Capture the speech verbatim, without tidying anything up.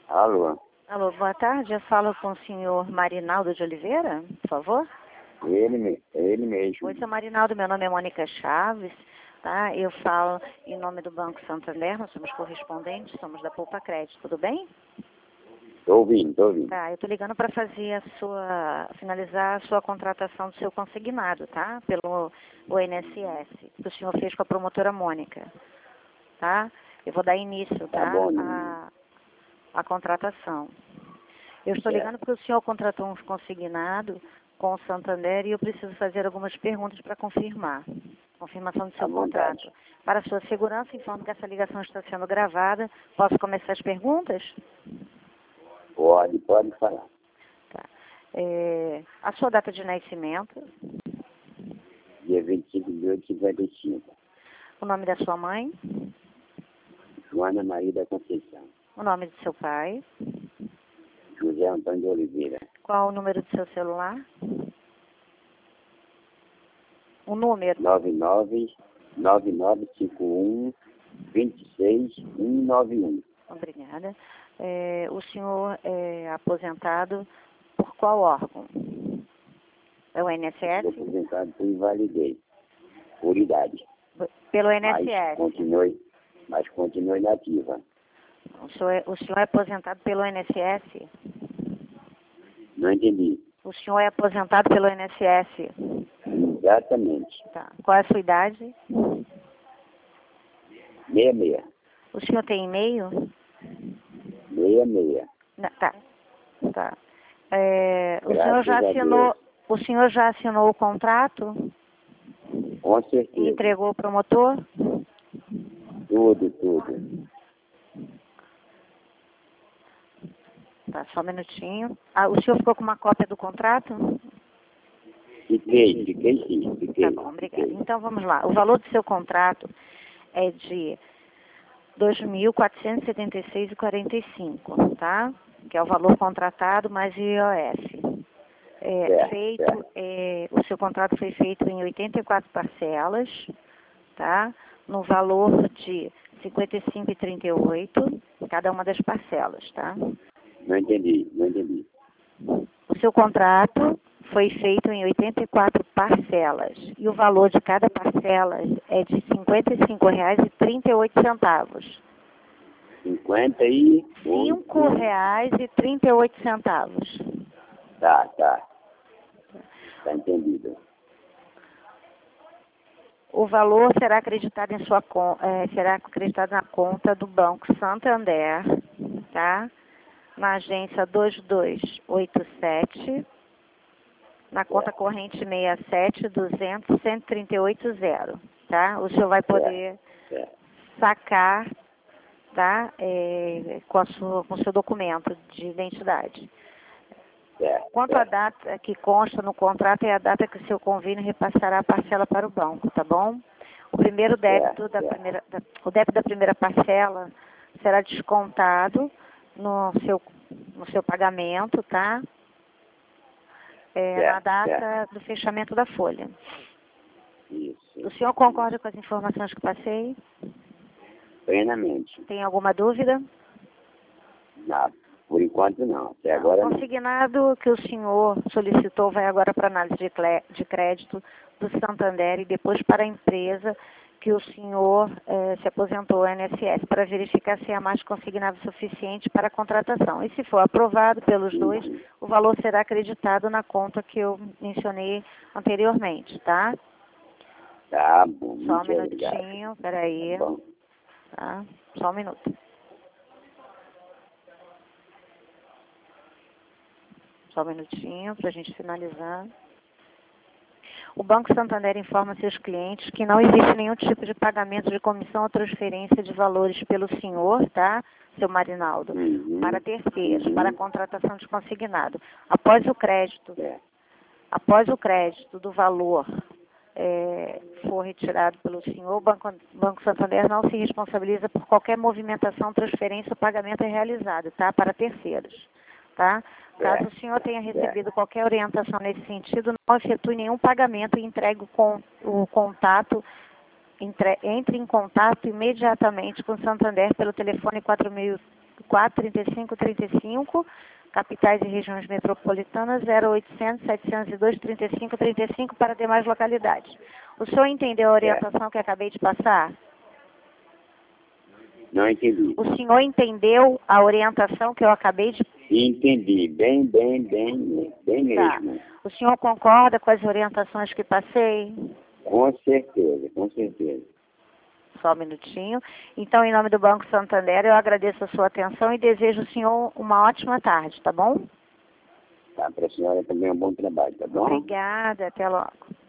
Alô? Alô, boa tarde. Eu falo com o senhor Marinaldo de Oliveira, por favor. Ele, me- ele mesmo. Oi, seu Marinaldo. Meu nome é Mônica Chaves, tá? Eu falo em nome do Banco Santander. Nós somos correspondentes, somos da Poupa Crédito. Tudo bem? Tô ouvindo, tô ouvindo. Tá, eu tô ligando para fazer a sua, finalizar a sua contratação do seu consignado, tá? Pelo o I N S S, que o senhor fez com a promotora Mônica, tá? Eu vou dar início, Tá tá? bom, A, a contratação. Eu estou Certo. ligando porque o senhor contratou um consignado com o Santander e eu preciso fazer algumas perguntas para confirmar. Confirmação do seu À vontade. contrato. Para a sua segurança, informo que essa ligação está sendo gravada. Posso começar as perguntas? Pode, pode falar. Tá. É, a sua data de nascimento, Dia vinte e cinco de oito de cinquenta e cinco. o nome da sua mãe, Joana Maria da Conceição. o nome do seu pai, José Antônio de Oliveira. qual o número do seu celular, o número, nove nove nove nove cinco um dois seis um nove um. obrigada. É, o senhor é aposentado por qual órgão? É o I N S Estou S? aposentado por invalidez, por idade. Pelo I N S Mas S. continue, mas continue nativa. O senhor, é, o senhor é aposentado pelo I N S S? Não entendi. O senhor é aposentado pelo I N S S? Exatamente. Tá. Qual é a sua idade? Meia meia. O senhor tem e-mail? Meia meia. Não, tá. Tá. É, o Graças senhor já a assinou, Deus. o senhor já assinou o contrato Com e certeza. entregou ao promotor? Tudo, tudo. Tá, só um minutinho. Ah, o senhor ficou com uma cópia do contrato? Fiquei, fiquei sim, fiquei. Tá bom, obrigada. Fiquei. Então vamos lá. O valor do seu contrato é de dois mil quatrocentos e setenta e seis reais e quarenta e cinco centavos, tá? Que é o valor contratado mais I O F. É, Certo, feito, certo. é, o seu contrato foi feito em oitenta e quatro parcelas, tá? No valor de cinquenta e cinco reais e trinta e oito centavos, cada uma das parcelas, tá? Não entendi, não entendi. O seu contrato foi feito em oitenta e quatro parcelas e o valor de cada parcela é de cinquenta e cinco reais e trinta e oito centavos. cinquenta e cinco reais e trinta e oito centavos. Tá, tá. Tá entendido. O valor será acreditado em sua con- eh, será acreditado na conta do Banco Santander, tá? Na agência dois dois oito sete, na conta corrente seis sete duzentos cento e trinta e oito zero, tá? O senhor vai poder Certo. sacar, tá? Eh, com a sua, com o seu documento de identidade. Certo. Quanto à data que consta no contrato, é a data que o seu convênio repassará a parcela para o banco, tá bom? O primeiro débito Certo, da certo. primeira, da, o débito da primeira parcela será descontado no seu, no seu pagamento, tá? É, na Certo, data do fechamento da folha. Isso. O senhor concorda com as informações que passei? Plenamente. Tem alguma dúvida? Não, por enquanto não. Até agora O não. consignado que o senhor solicitou vai agora para análise de, clé- de crédito do Santander e depois para a empresa que o senhor eh, se aposentou, a I N S S, para verificar se há mais consignado suficiente para a contratação. E se for aprovado pelos dois, o valor será acreditado na conta que eu mencionei anteriormente, tá? Tá bom. Só um Muito obrigado. minutinho, peraí, Tá bom. tá? Só um minuto. Só um minutinho para a gente finalizar. O Banco Santander informa seus clientes que não existe nenhum tipo de pagamento de comissão ou transferência de valores pelo senhor, tá, seu Marinaldo, Uhum. para terceiros, Uhum. para a contratação de consignado. Após o crédito, Certo. após o crédito do valor é, for retirado pelo senhor, o Banco, Banco Santander não se responsabiliza por qualquer movimentação, transferência ou pagamento realizado, tá, para terceiros, tá? Caso o senhor tenha recebido qualquer orientação nesse sentido, não efetue nenhum pagamento e entregue o, con o contato, entre, entre em contato imediatamente com o Santander pelo telefone quatro mil quatro, trinta e cinco, trinta e cinco, capitais e regiões metropolitanas, zero oitocentos, setecentos e dois, trinta e cinco, trinta e cinco para demais localidades. O senhor entendeu a orientação que acabei de passar? Não entendi. O senhor entendeu a orientação que eu acabei de... Entendi. Bem, bem, bem, bem Tá. mesmo. O senhor concorda com as orientações que passei? Com certeza, com certeza. Só um minutinho. Então, em nome do Banco Santander, eu agradeço a sua atenção e desejo ao senhor uma ótima tarde, tá bom? Tá, para a senhora também é um bom trabalho, tá bom? Obrigada, até logo.